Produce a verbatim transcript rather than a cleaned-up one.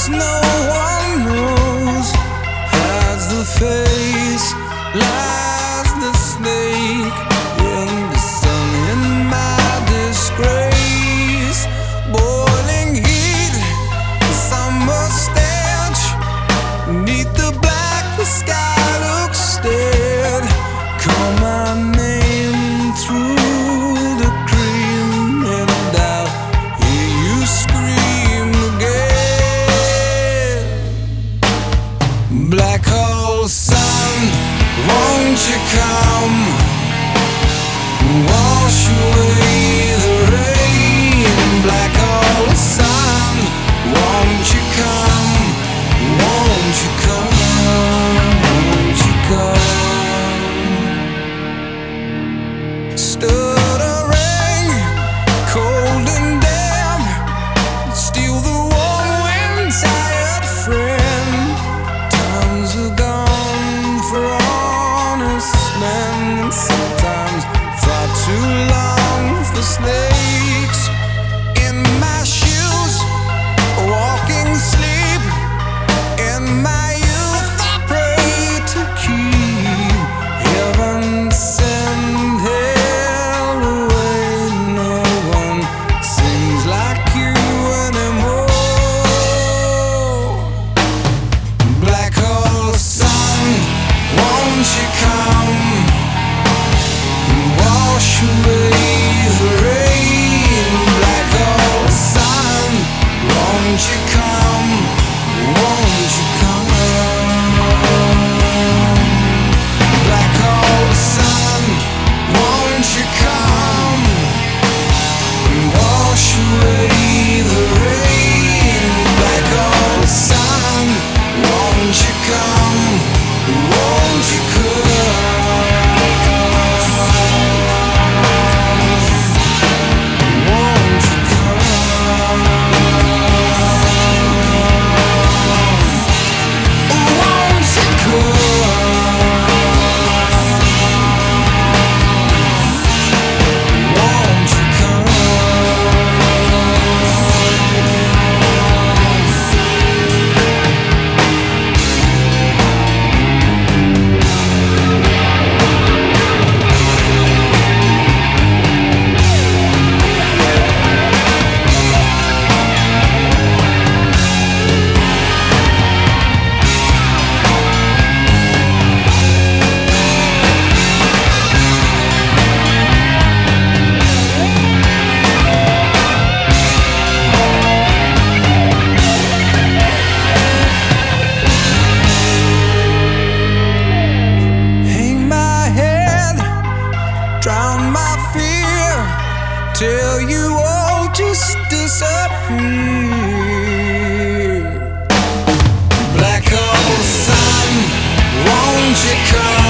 face no one knows, hides the face, lies the snake in the sun, in my disgrace. Boiling heat, summer stench, neath the black the sky looks dead. Call my name through the cream and I'll hear you scream again. Black hole sun, won't you come, wash away the rain. Black hole sun, won't you come, won't you come, won't you come. Stuttering, cold and damp, steal the warm wind, tired friend. Times are gone for honest men, and sometimes far too long for snakes. In my shoes, walking sleep, in my youth I pray to keep heaven send hell away. No one sings like you anymore. Black hole sun, won't you come, wash away the rain. Black hole sun, won't you come, won't you come. Black hole sun, won't you come, wash away the rain. Black hole sun, won't you come, won't you come. Won't you come? Won't you come? Won't you come? Hang my head, drown my fear, till you all just disappear. Black hole sun, won't you come?